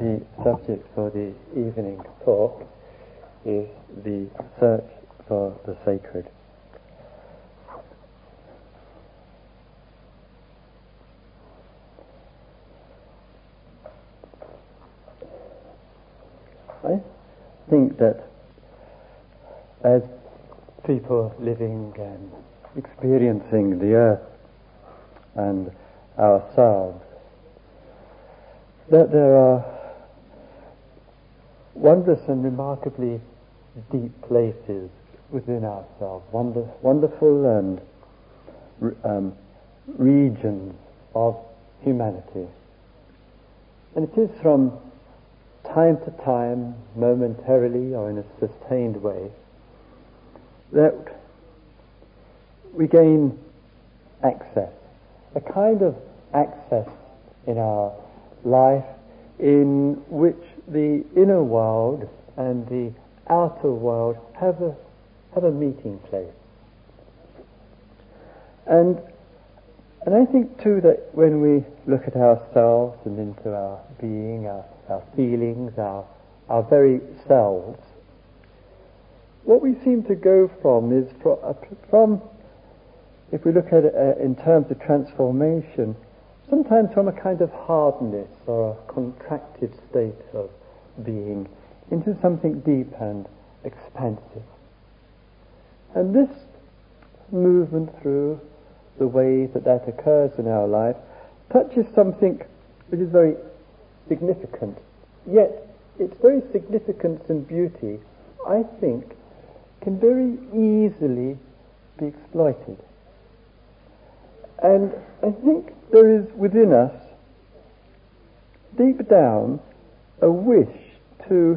The subject for the evening talk is the search for the sacred. I think that as people living and experiencing the earth and ourselves, that there are wondrous and remarkably deep places within ourselves, wonderful and regions of humanity. And it is from time to time, momentarily or in a sustained way, that we gain access, a kind of access in our life in which the inner world and the outer world have a meeting place. And I think too that when we look at ourselves and into our being, our feelings, our very selves, what we seem to go from is from, if we look at it in terms of transformation, sometimes from a kind of hardness or a contracted state of being into something deep and expansive. And this movement through the way that occurs in our life touches something which is very significant. Yet its very significance and beauty, I think, can very easily be exploited. And I think there is within us, deep down, a wish to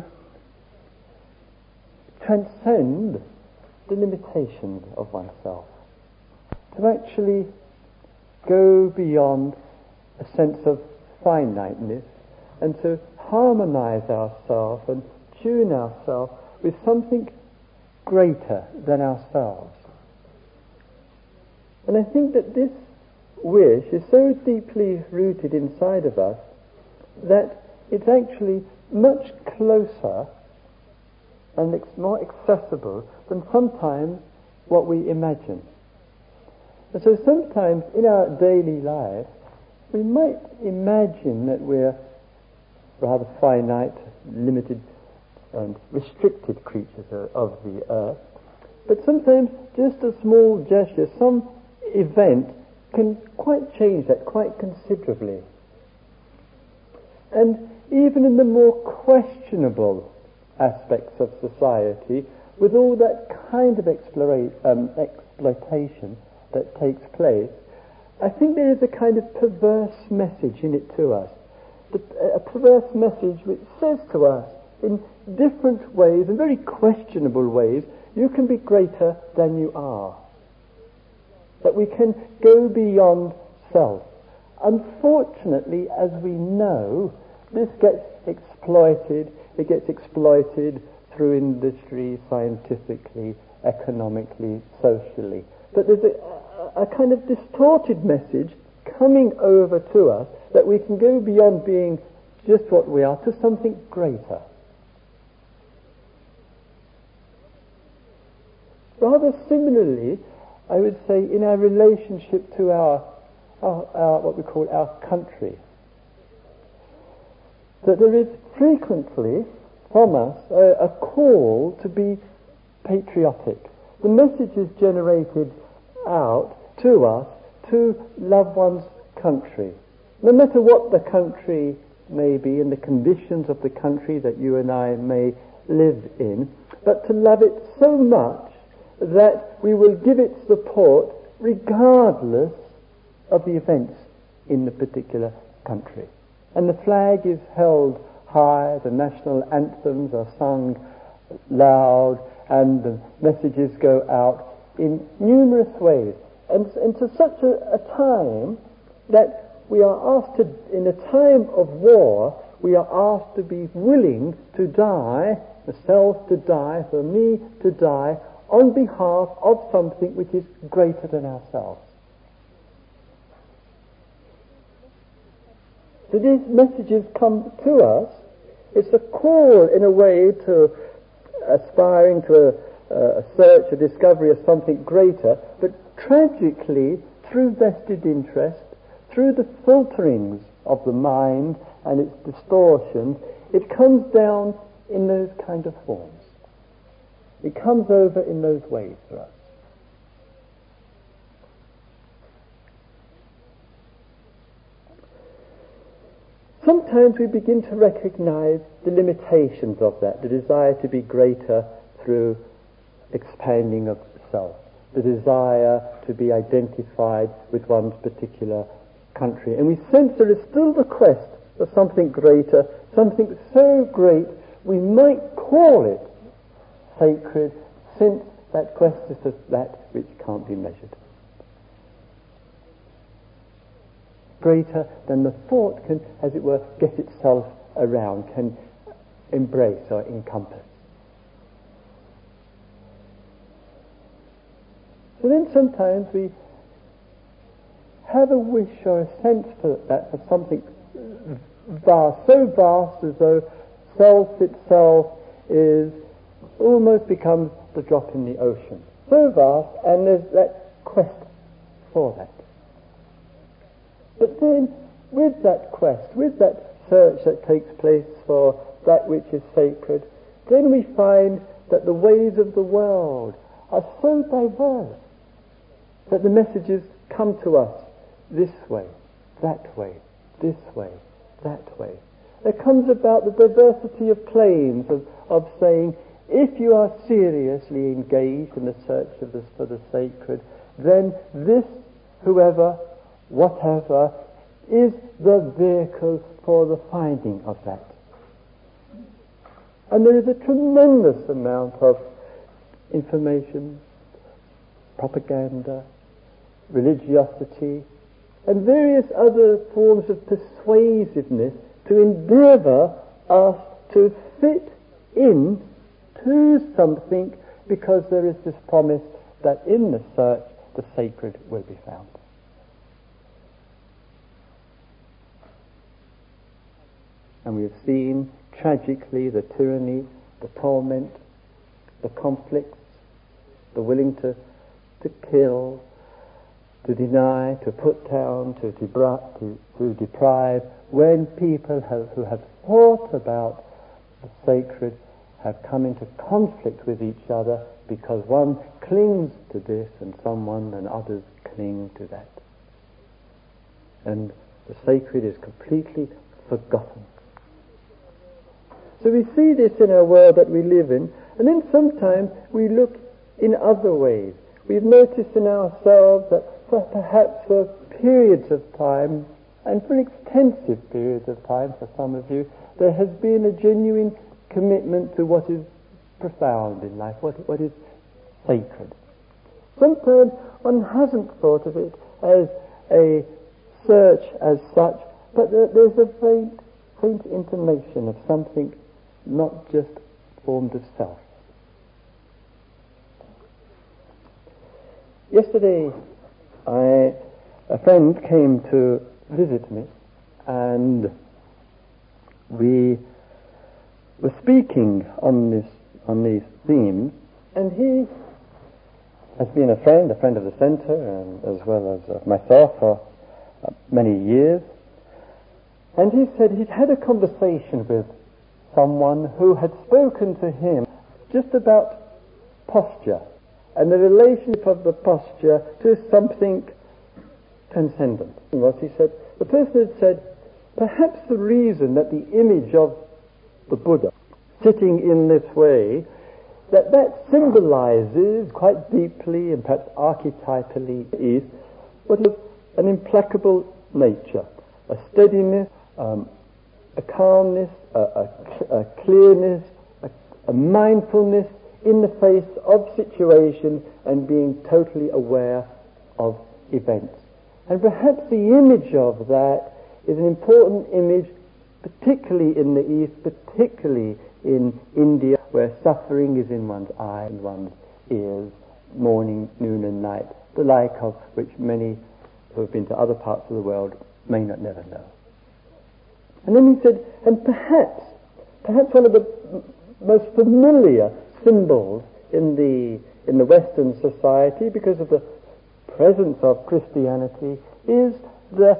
transcend the limitations of oneself, to actually go beyond a sense of finiteness and to harmonize ourselves and tune ourselves with something greater than ourselves. And I think that this wish is so deeply rooted inside of us that it's actually much closer and more accessible than sometimes what we imagine. And so sometimes in our daily life we might imagine that we're rather finite, limited and restricted creatures of the earth, but sometimes just a small gesture, some event can quite change that quite considerably. And even in the more questionable aspects of society, with all that kind of exploitation that takes place, I think there is a kind of perverse message in it to us. A perverse message which says to us, in different ways, in very questionable ways, you can be greater than you are. That we can go beyond self. Unfortunately, as we know, this gets exploited. It gets exploited through industry, scientifically, economically, socially. But there's a kind of distorted message coming over to us that we can go beyond being just what we are to something greater. Rather similarly, I would say in our relationship to our what we call our country, that there is frequently from us a call to be patriotic. The message is generated out to us to love one's country, no matter what the country may be and the conditions of the country that you and I may live in, but to love it so much that we will give it support regardless of the events in the particular country. And the flag is held high, the national anthems are sung loud, and the messages go out in numerous ways. And to such a time that we are asked to, in a time of war, we are asked to be willing to die, myself to die, for me to die, on behalf of something which is greater than ourselves. So these messages come to us It's a call, in a way, to aspiring to a search, a discovery of something greater, but tragically, through vested interest, through the filterings of the mind and its distortions, it comes down in those kind of forms. It comes over in those ways for us. Sometimes we begin to recognize the limitations of that, the desire to be greater through expanding of self, the desire to be identified with one's particular country. And we sense there is still the quest for something greater, something so great we might call it sacred, since that quest is of that which can't be measured. Greater than the thought can, as it were, get itself around, can embrace or encompass. So then sometimes we have a wish or a sense for that, for something vast, so vast as though self itself is almost becomes the drop in the ocean. So vast, and there's that quest for that. But then, with that quest, with that search that takes place for that which is sacred, then we find that the ways of the world are so diverse that the messages come to us this way, that way, this way, that way. There comes about the diversity of claims of saying, if you are seriously engaged in the search for the sacred, then this, whoever, whatever, is the vehicle for the finding of that. And there is a tremendous amount of information, propaganda, religiosity, and various other forms of persuasiveness to endeavour us to fit in to something, because there is this promise that in the search the sacred will be found. And we have seen tragically the tyranny, the torment, the conflicts, the willing to kill, to deny, to put down, to deprive, when people who have thought about the sacred have come into conflict with each other because one clings to this and someone and others cling to that. And the sacred is completely forgotten. So we see this in our world that we live in, and then sometimes we look in other ways. We've noticed in ourselves that perhaps for periods of time, and for extensive periods of time for some of you, there has been a genuine commitment to what is profound in life, what is sacred. Sometimes one hasn't thought of it as a search as such, but there's a faint intimation of something not just formed of self. Yesterday, a friend came to visit me, and we were speaking on these themes, and he has been a friend of the centre, and as well as myself for many years. And he said he'd had a conversation with someone who had spoken to him just about posture and the relationship of the posture to something transcendent. What he said, the person had said, perhaps the reason that the image of the Buddha sitting in this way, that symbolizes quite deeply and perhaps archetypally is what is an implacable nature, a steadiness, a calmness, a clearness, a mindfulness in the face of situations and being totally aware of events. And perhaps the image of that is an important image, particularly in the East, particularly in India, where suffering is in one's eyes and one's ears, morning, noon and night, the like of which many who have been to other parts of the world may not never know. And then he said, and perhaps perhaps one of the most familiar symbols in the Western society, because of the presence of Christianity, is the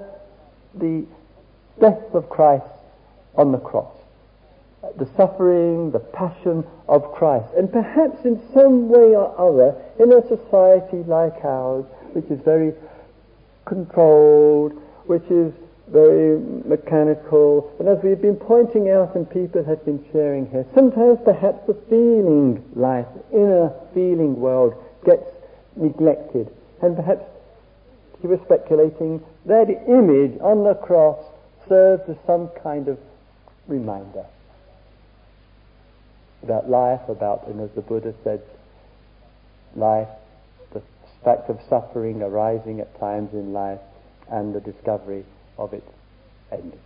death of Christ on the cross, the suffering, the passion of Christ. And perhaps in some way or other, in a society like ours, which is very controlled, which is very mechanical, and as we've been pointing out and people have been sharing here, sometimes perhaps the feeling life, inner feeling world gets neglected, and perhaps he was speculating that image on the cross serves as some kind of reminder about life, about, and as the Buddha said, life, the fact of suffering arising at times in life, and the discovery of its ending.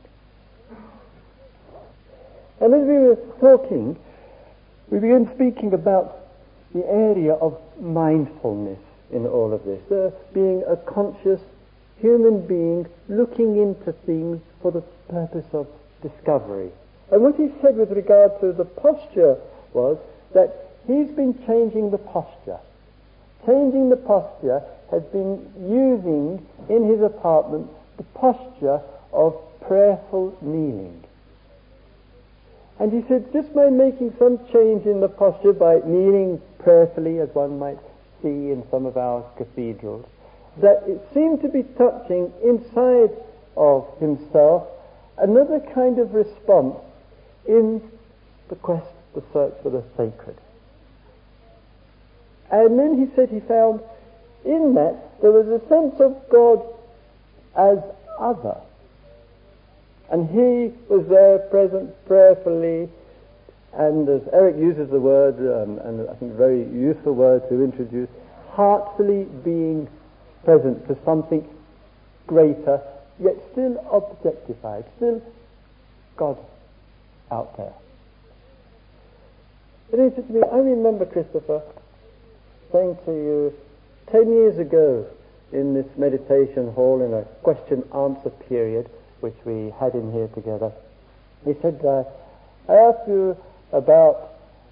And as we were talking, we began speaking about the area of mindfulness in all of this, being a conscious human being looking into things for the purpose of discovery. And what he said with regard to the posture was that he's been changing the posture. Changing the posture has been using in his apartment the posture of prayerful kneeling. And he said, just by making some change in the posture, by kneeling prayerfully, as one might see in some of our cathedrals, that it seemed to be touching inside of himself another kind of response in the quest, the search for the sacred. And then he said he found in that there was a sense of God as other. And he was there present prayerfully, and as Eric uses the word, and I think a very useful word to introduce, heartfully being present for something greater, yet still objectified, still God out there. And he said to me, I remember, Christopher, saying to you 10 years ago in this meditation hall in a question-answer period which we had in here together, he said, I asked you about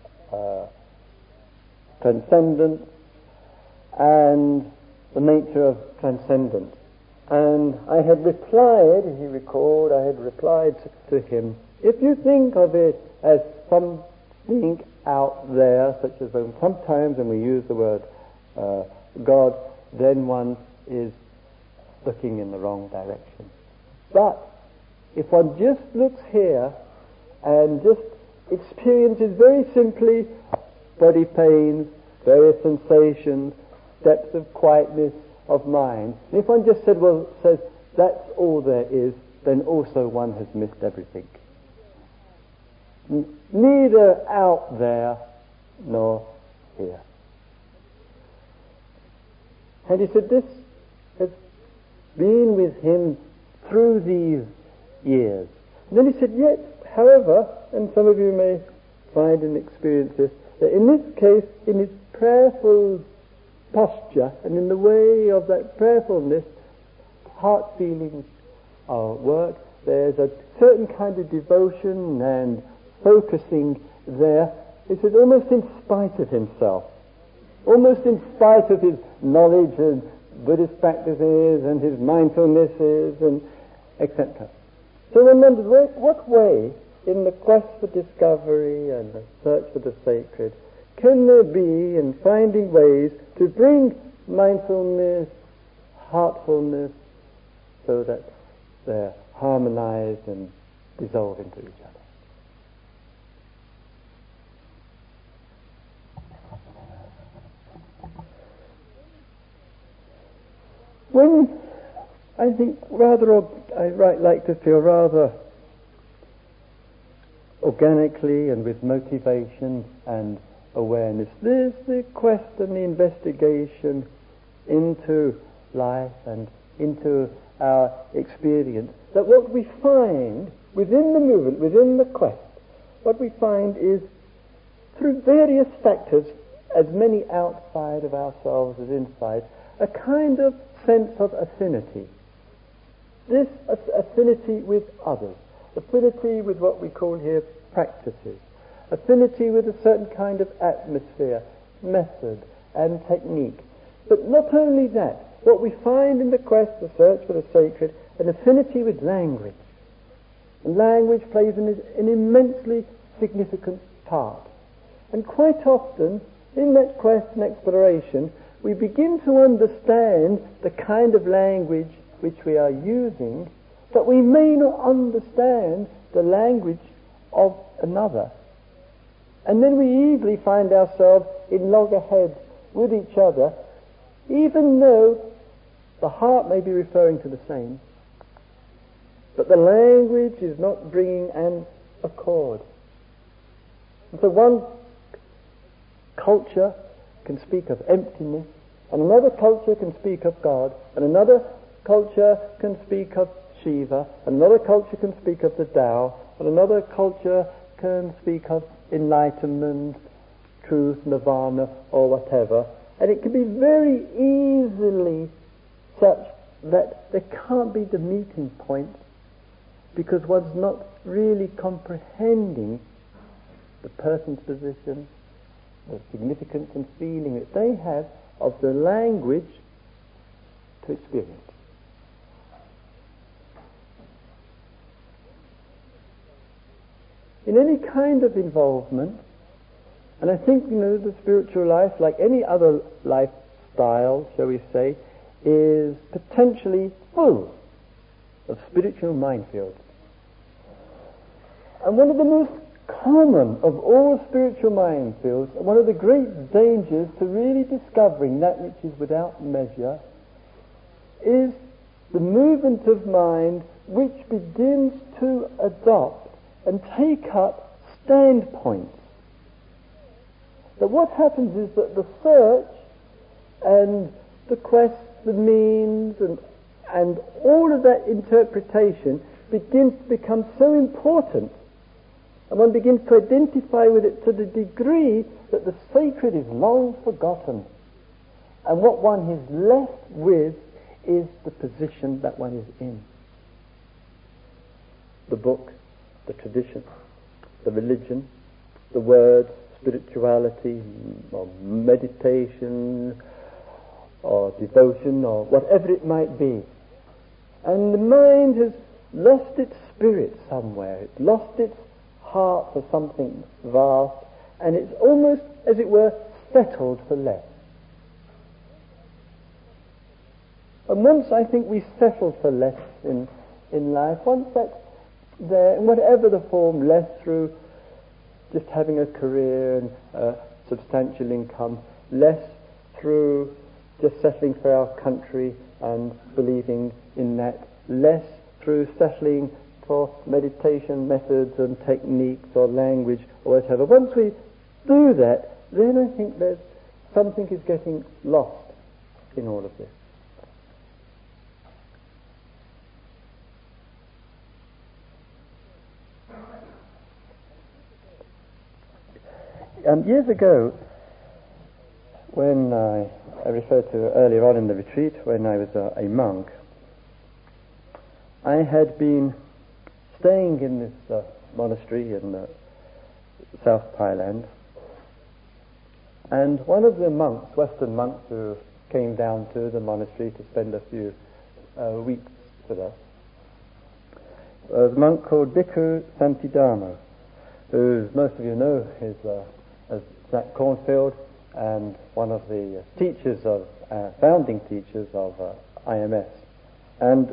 transcendence and the nature of transcendence. And I had replied, he recalled, I had replied to him, if you think of it as something out there, such as sometimes when we use the word God, then one is looking in the wrong direction. But if one just looks here and just experiences very simply body pains, various sensations, depths of quietness of mind, and if one just says that's all there is, then also one has missed everything. Neither out there nor here. And he said this has been with him through these years. And then he said, yet, however, and some of you may find and experience this, that in this case, in his prayerful posture and in the way of that prayerfulness, heart feelings work, there's a certain kind of devotion and focusing there. He said, almost in spite of himself, almost in spite of his knowledge and Buddhist practices and his mindfulnesses and etc. So one wonders, what way in the quest for discovery and the search for the sacred can there be in finding ways to bring mindfulness, heartfulness, so that they're harmonized and dissolve into each other? When I think I like to feel rather organically and with motivation and awareness, there's the quest and the investigation into life and into our experience, that what we find within the movement, within the quest, what we find is through various factors, as many outside of ourselves as inside, a kind of sense of affinity. This affinity with others, affinity with what we call here practices, affinity with a certain kind of atmosphere, method and technique. But not only that, what we find in the quest, the search for the sacred, an affinity with language. And language plays an immensely significant part. And quite often, in that quest and exploration, we begin to understand the kind of language which we are using, but we may not understand the language of another. And then we easily find ourselves in loggerheads with each other, even though the heart may be referring to the same, but the language is not bringing an accord. And so one culture can speak of emptiness, and another culture can speak of God, and another culture can speak of Shiva, and another culture can speak of the Tao, and another culture can speak of enlightenment, truth, nirvana, or whatever. And it can be very easily such that there can't be the meeting point, because one's not really comprehending the person's position, the significance and feeling that they have of the language to experience. In any kind of involvement, and I think, the spiritual life, like any other lifestyle, shall we say, is potentially full of spiritual minefields. And one of the most common of all spiritual minefields, and one of the great dangers to really discovering that which is without measure, is the movement of mind which begins to adopt and take up standpoints. That what happens is that the search and the quest, the means, and all of that interpretation begins to become so important, and one begins to identify with it to the degree that the sacred is long forgotten, and what one is left with is the position that one is in. The book, the tradition, the religion, the words, spirituality, or meditation, or devotion, or whatever it might be. And the mind has lost its spirit somewhere. It's lost its heart for something vast, and it's almost, as it were, settled for less. And once I think we settle for less in life, once that's there, in whatever the form, less through just having a career and a substantial income, less through just settling for our country and believing in that, less through settling for meditation methods and techniques or language or whatever. Once we do that, then I think there's something is getting lost in all of this. Years ago, when I referred to earlier on in the retreat, when I was a monk, I had been staying in this monastery in South Thailand, and one of the monks, Western monks who came down to the monastery to spend a few weeks with us, was a monk called Bhikkhu Santidharma, who most of you know is as Jack Cornfield, and one of the founding teachers of IMS. And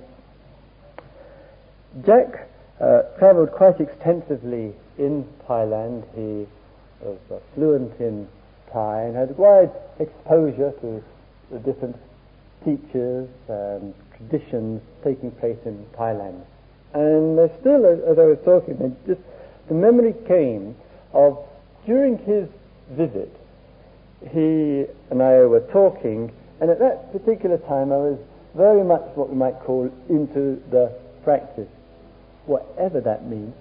Jack travelled quite extensively in Thailand. He was fluent in Thai and had wide exposure to the different teachers and traditions taking place in Thailand. And still, as I was talking, the memory came of during his visit, he and I were talking, and at that particular time I was very much what we might call into the practice, whatever that means.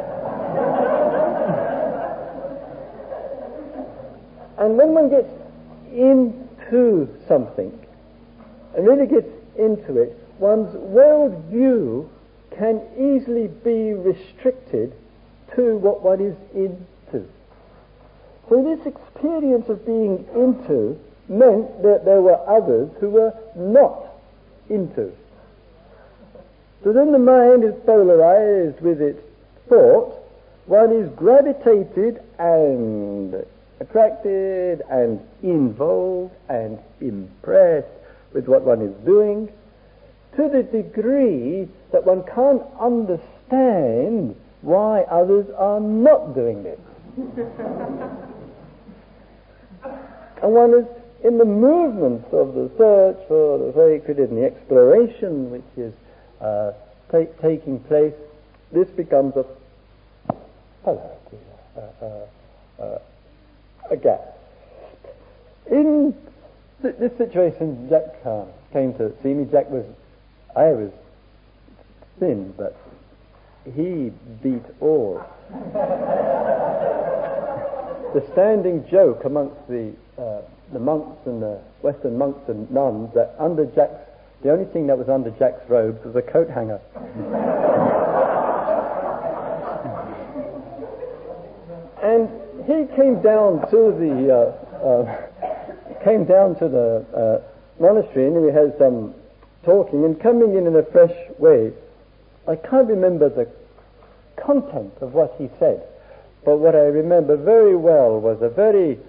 And when one gets into something, and really gets into it, one's world view can easily be restricted to what one is into. So this experience of being into meant that there were others who were not into. So then the mind is polarized with its thought. One is gravitated and attracted and involved and impressed with what one is doing, to the degree that one can't understand why others are not doing it. And one is in the movement of the search for the sacred and the exploration which is taking place. This becomes a polarity, a gap. In this situation, Jack came to see me. I was thin, but he beat all. The standing joke amongst the monks and the Western monks and nuns that the only thing that was under Jack's robes was a coat hanger. And he came down to the monastery, and we had some talking, and coming in a fresh way. I can't remember the content of what he said, but what I remember very well was a very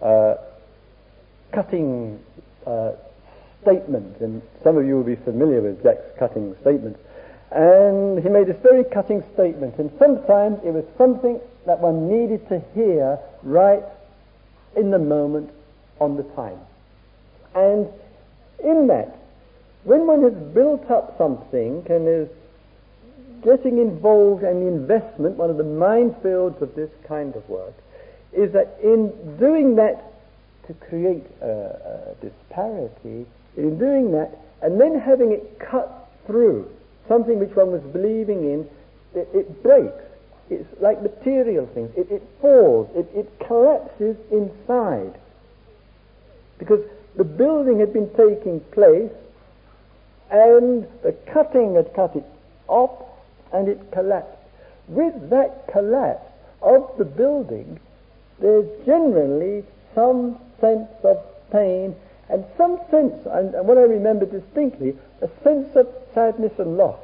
cutting statement, and some of you will be familiar with Jack's cutting statements. And he made this very cutting statement, and sometimes it was something that one needed to hear right in the moment, on the time. And in that, when one has built up something and is getting involved, and the investment, one of the minefields of this kind of work, is that in doing that to create a disparity, in doing that, and then having it cut through something which one was believing in, it breaks. It's like material things. It falls. It collapses inside. Because the building had been taking place, and the cutting had cut it off, and it collapsed. With that collapse of the building, there's generally some sense of pain, and some sense, and what I remember distinctly, a sense of sadness and loss.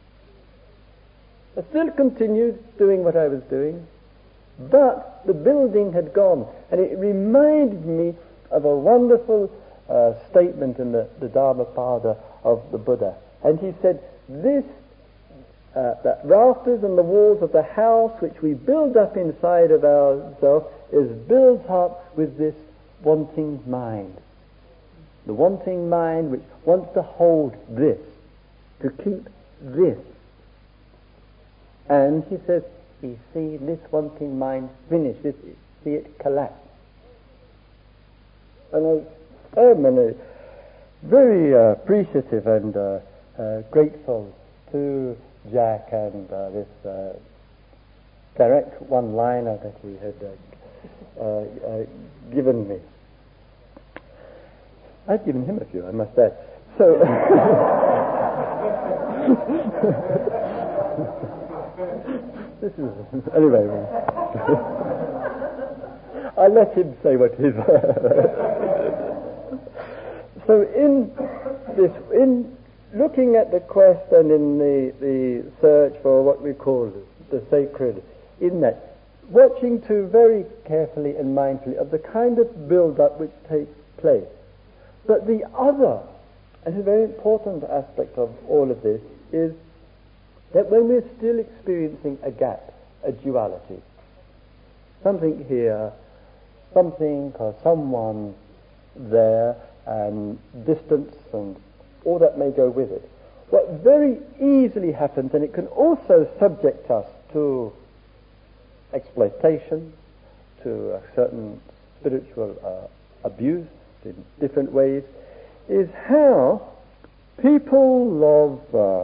I still continued doing what I was doing, but the building had gone, and it reminded me of a wonderful statement in the Dhammapada of the Buddha. And he said, that rafters and the walls of the house which we build up inside of ourselves is built up with this wanting mind. The wanting mind which wants to hold this, to keep this. And he says, you see this wanting mind finish, see it collapse. And I'm very appreciative and grateful to Jack and this direct one-liner that he had given me. I've given him a few, I must add. So, this is anyway. I let him say what his. So in looking at the quest and in the search for what we call the sacred, in that, watching too very carefully and mindfully of the kind of build-up which takes place. But the other, and a very important aspect of all of this, is that when we're still experiencing a gap, a duality, something here, something or someone there, and distance and all that may go with it, what very easily happens, and it can also subject us to exploitation, to a certain spiritual abuse in different ways, is how people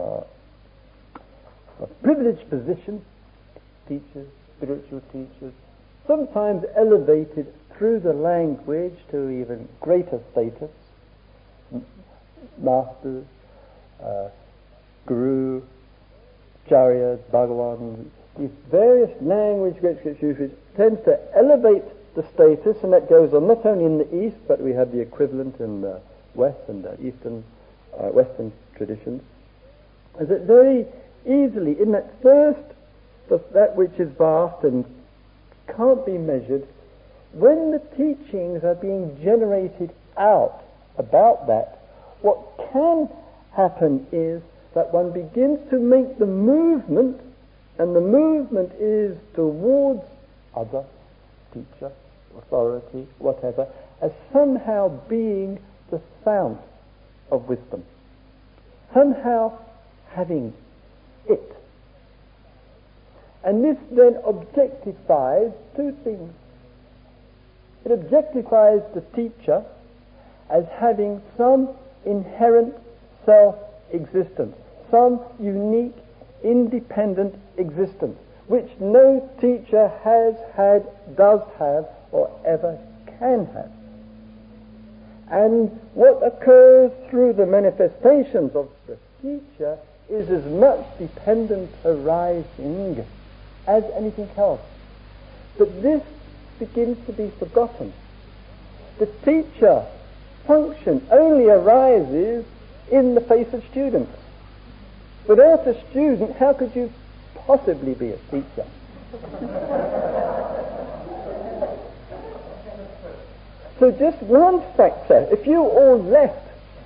of privileged position, teachers, spiritual teachers, sometimes elevated through the language to even greater status, masters, guru, Acharyas, Bhagavan, these various language great scriptures which tends to elevate the status, and that goes on not only in the East, but we have the equivalent in the West and the Eastern, Western traditions, is that very easily in that first, that which is vast and can't be measured, when the teachings are being generated out about that, what can happen is that one begins to make the movement, and the movement is towards other, teacher, authority, whatever, as somehow being the fount of wisdom, somehow having it. And this then objectifies two things. It objectifies the teacher as having some inherent self-existence, some unique, independent existence, which no teacher has had, does have, or ever can have. And what occurs through the manifestations of the teacher is as much dependent arising as anything else. But this begins to be forgotten. The teacher function only arises in the face of students. Without a student, how could you possibly be a teacher? So just one factor, if you all left,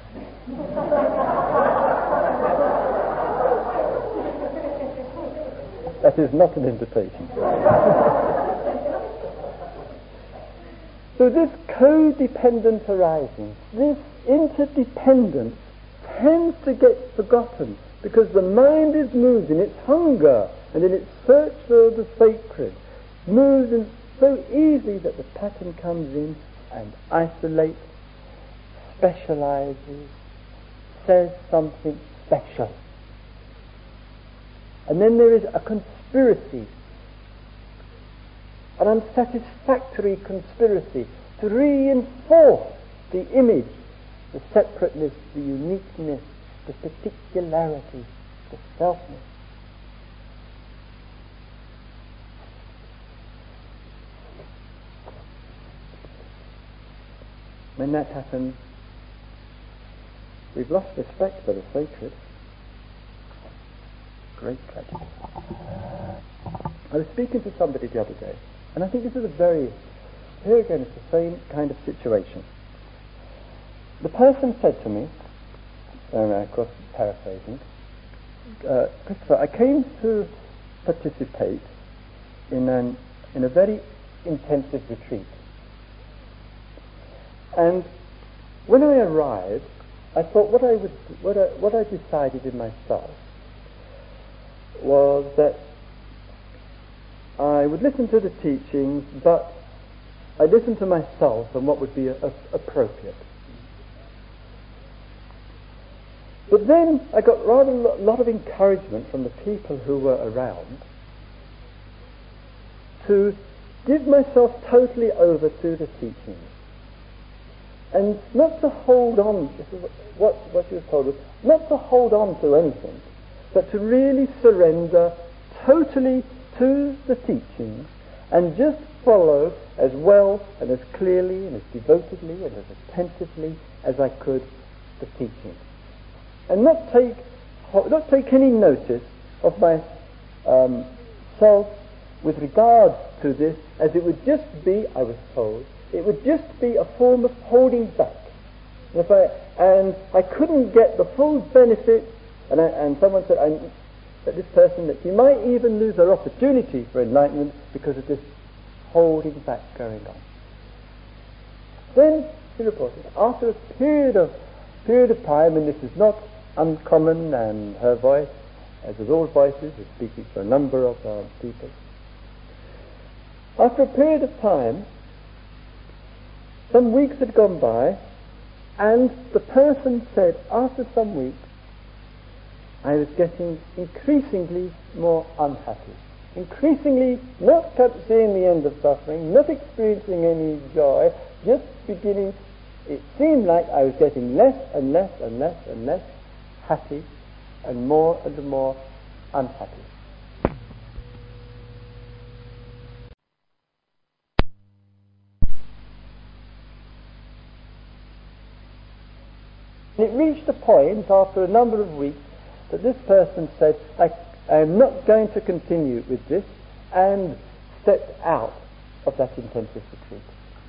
that is not an invitation. So this codependent arising, this interdependence tends to get forgotten because the mind is moved in its hunger and in its search for the sacred, moves in so easily that the pattern comes in and isolates, specializes, says something special. And then there is a conspiracy, an unsatisfactory conspiracy to reinforce the image, the separateness, the uniqueness, the particularity, the selfness. When that happens, we've lost respect for the sacred. Great tragedy. I was speaking to somebody the other day, and I think this is here again it's the same kind of situation. The person said to me, of course paraphrasing, Christopher, I came to participate in a very intensive retreat. And when I arrived, I thought what I decided in myself was that I would listen to the teachings, but I listened to myself and what would be appropriate. But then I got rather a lot of encouragement from the people who were around to give myself totally over to the teachings. And not to hold on, this is what she was told, not to hold on to anything, but to really surrender totally to the teachings and just follow as well and as clearly and as devotedly and as attentively as I could the teachings. And not take any notice of my self with regard to this, as it would just be, I was told, it would just be a form of holding back. And I couldn't get the full benefit, and someone said that this person, that you might even lose their opportunity for enlightenment because of this holding back going on. Then she reported, after a period of time, and this is not uncommon, and her voice, as with all voices, is speaking for a number of people. After a period of time, some weeks had gone by, and the person said, after some weeks, I was getting increasingly more unhappy. Increasingly not seeing the end of suffering, not experiencing any joy, just beginning, it seemed like I was getting less and less and less and less happy, and more unhappy. It reached a point after a number of weeks that this person said, I am not going to continue with this, and stepped out of that intensive retreat.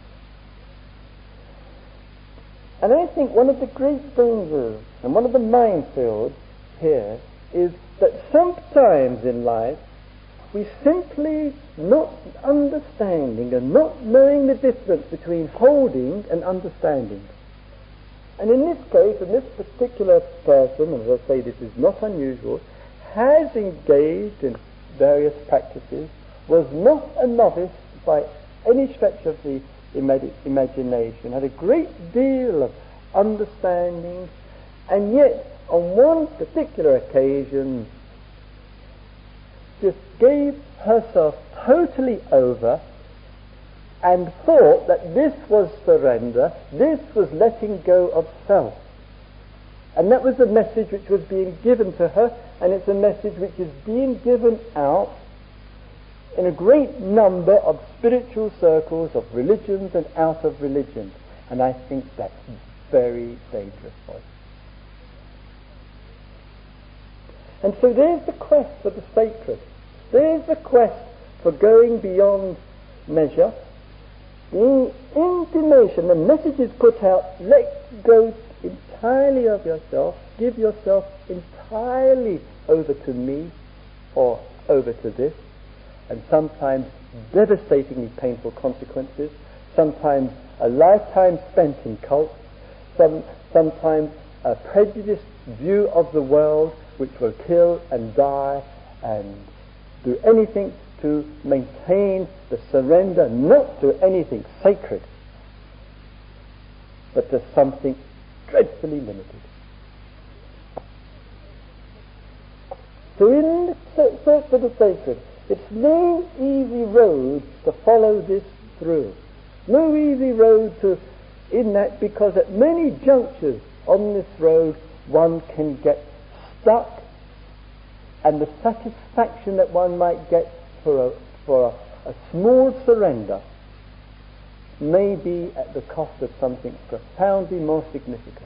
And I think one of the great dangers and one of the minefields here is that sometimes in life we simply not understanding and not knowing the difference between holding and understanding. And in this case, and this particular person, and as I say this is not unusual, has engaged in various practices, was not a novice by any stretch of the imagination, had a great deal of understanding, and yet on one particular occasion just gave herself totally over and thought that this was surrender, this was letting go of self. And that was the message which was being given to her, and it's a message which is being given out in a great number of spiritual circles, of religions and out of religion. And I think that's very dangerous for us. And so there's the quest for the sacred. There's the quest for going beyond measure. The intimation, the message is put out, let go entirely of yourself, give yourself entirely over to me or over to this, and sometimes devastatingly painful consequences, sometimes a lifetime spent in cults, sometimes a prejudiced view of the world which will kill and die and do anything to maintain the surrender, not to anything sacred, but to something dreadfully limited. So in the search for the sacred, it's no easy road to follow this through. No easy road in that, because at many junctures on this road one can get stuck, and the satisfaction that one might get for a small surrender may be at the cost of something profoundly more significant.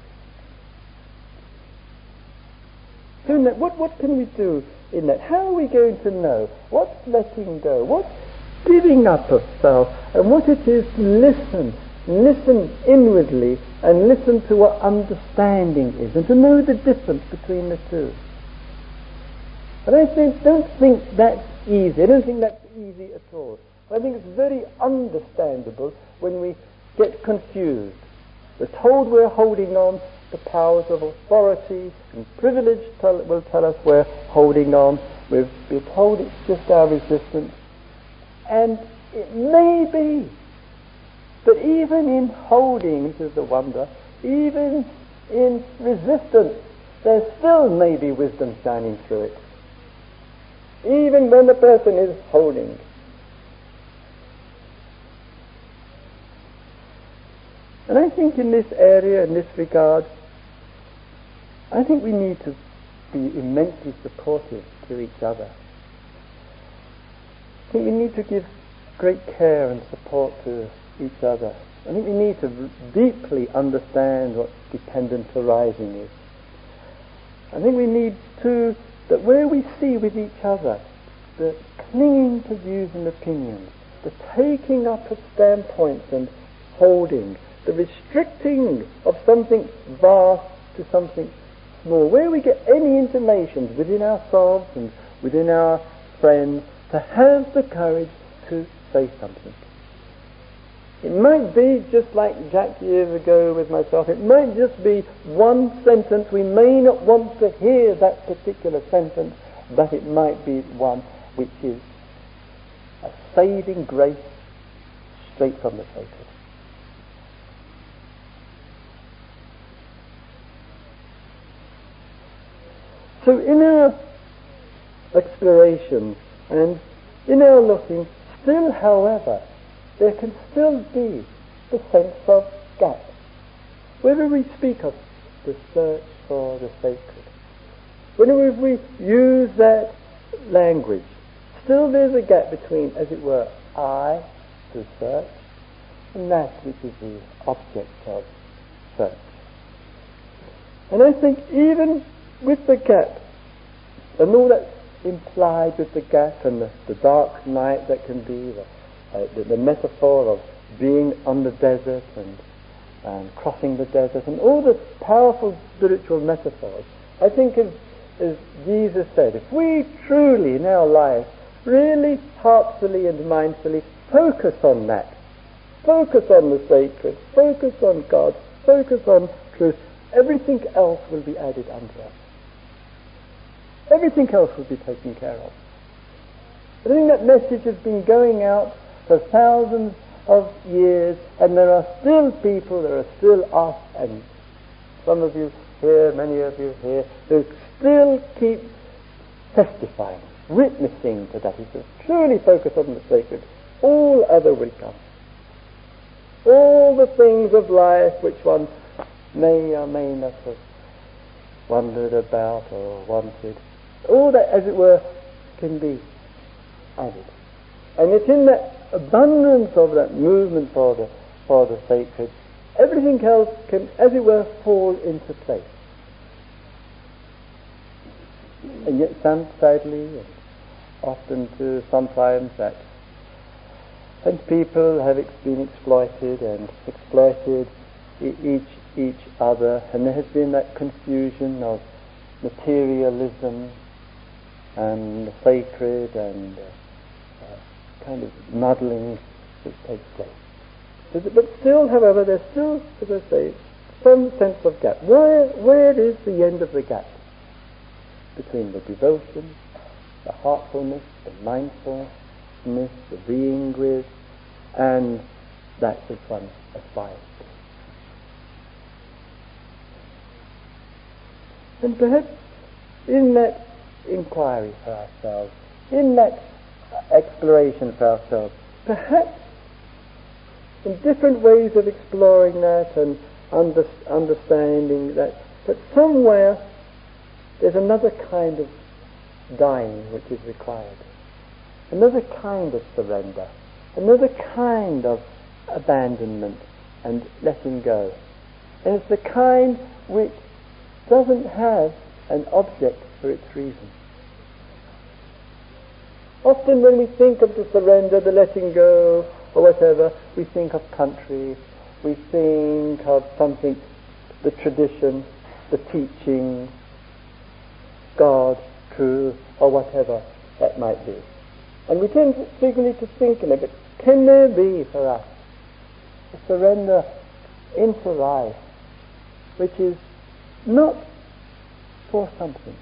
So in that, what can we do in that? How are we going to know what's letting go, what's giving up of self, and what it is to listen inwardly and listen to what understanding is, and to know the difference between the two? But I don't think that's easy. I don't think that's easy at all. I think it's very understandable when we get confused. We're told we're holding on to powers of authority and privilege will tell us we're holding on. We're told it's just our resistance. And it may be. But even in holding, this is the wonder, even in resistance, there still may be wisdom shining through it. Even when the person is holding. And I think in this area, in this regard, I think we need to be immensely supportive to each other. I think we need to give great care and support to each other. I think we need to deeply understand what dependent arising is. I think we need to, that where we see with each other the clinging to views and opinions, the taking up of standpoints and holding, the restricting of something vast to something small, where we get any intimations within ourselves and within our friends, to have the courage to say something. It might be just like Jack years ago with myself, it might just be one sentence. We may not want to hear that particular sentence, but it might be one which is a saving grace straight from the sacred. So in our exploration and in our looking, still, however, there can still be the sense of gap. Whether we speak of the search for the sacred, whenever we use that language, still there's a gap between, as it were, I, the search, and that which is the object of search. And I think even with the gap, and all that's implied with the gap and the dark night that can be, the metaphor of being on the desert and crossing the desert, and all the powerful spiritual metaphors, I think as Jesus said, if we truly in our life really heartfully and mindfully focus on that, focus on the sacred, focus on God, focus on truth, everything else will be added unto us. Everything else will be taken care of. I think that message has been going out for thousands of years, and there are still people, there are still us, and some of you here, many of you here, who still keep testifying, witnessing to that. He says, truly focus on the sacred, all other will come. All the things of life which one may or may not have wondered about or wanted, all that, as it were, can be added. And it's in that abundance of that movement for the sacred, everything else can, as it were, fall into place. And yet, sadly, and often too, sometimes that, and people have been exploited and exploited each other, and there has been that confusion of materialism and the sacred and kind of muddling that takes place. But still, however, there's still, as I say, some sense of gap. Where is the end of the gap between the devotion, the heartfulness, the mindfulness, the being with, and that which one aspires to? And perhaps in that inquiry for ourselves, in that exploration for ourselves, perhaps in different ways of exploring that and understanding that, but somewhere there's another kind of dying which is required, another kind of surrender, another kind of abandonment and letting go. And it's the kind which doesn't have an object for its reason. Often when we think of the surrender, the letting go, or whatever, we think of country, we think of something, the tradition, the teaching, God, truth, or whatever that might be. And we tend frequently to think in it, but can there be for us a surrender into life which is not for something?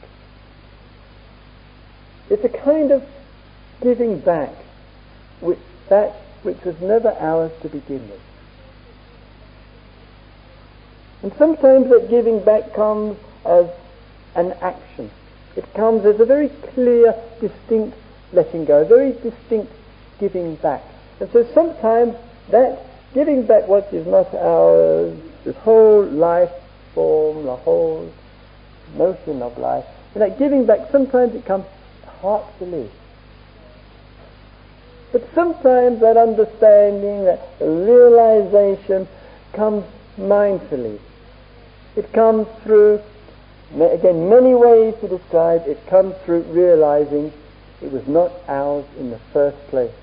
It's a kind of giving back that which was never ours to begin with. And sometimes that giving back comes as an action. It comes as a very clear, distinct letting go, a very distinct giving back. And so sometimes that giving back what is not ours, this whole life form, the whole notion of life, and that giving back, sometimes it comes heartfully. But sometimes that understanding, that realization comes mindfully. It comes through, again, many ways to describe, it comes through realizing it was not ours in the first place.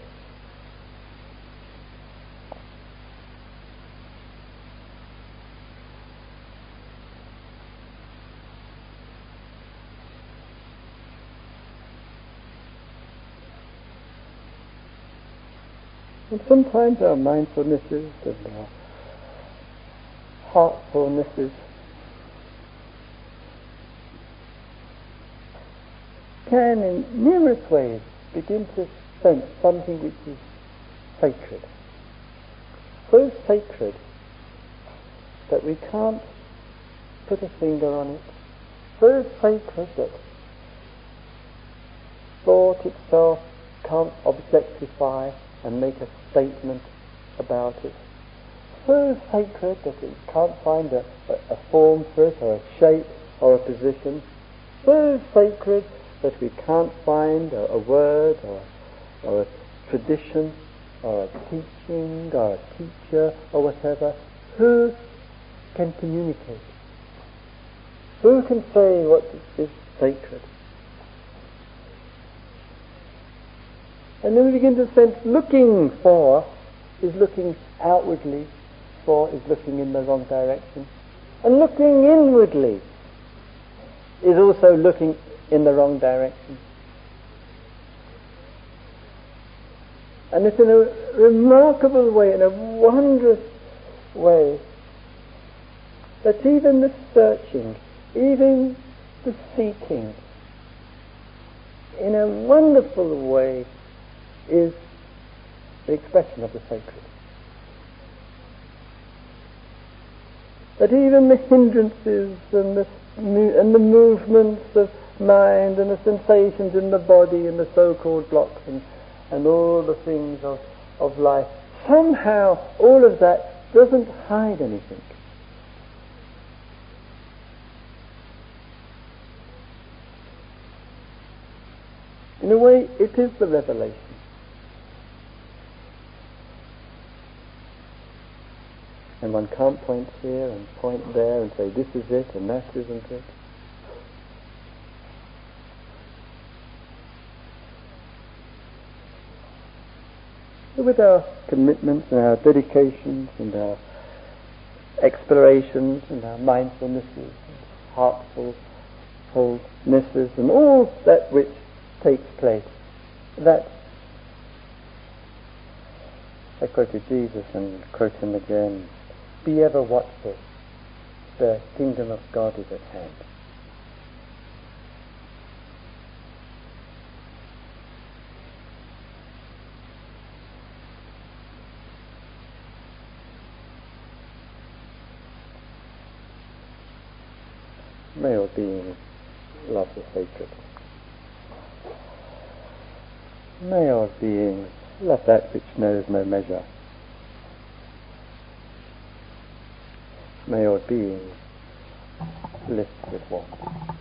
And sometimes our mindfulnesses and our heartfulnesses can in numerous ways begin to sense something which is sacred. So sacred that we can't put a finger on it. So sacred that thought itself can't objectify and make a statement about it. So sacred that it can't find a form for it, or a shape, or a position. so sacred that we can't find a word or a tradition or a teaching or a teacher or whatever who can communicate, who can say what is sacred. And then we begin to sense looking for is looking outwardly, for is looking in the wrong direction. And looking inwardly is also looking in the wrong direction. And it's in a remarkable way, in a wondrous way, that even the searching, even the seeking, in a wonderful way, is the expression of the sacred. That even the hindrances and the movements of mind and the sensations in the body and the so-called blocks and all the things of life, somehow all of that doesn't hide anything. In a way, it is the revelation. And one can't point here and point there and say this is it and that isn't it. So with our commitments and our dedications and our explorations and our mindfulnesses and heartfulnesses and all that which takes place, that I quoted Jesus and quote him again, be ever watchful, the kingdom of God is at hand. May all beings love the sacred. May all beings love that which knows no measure. May all beings lift with one.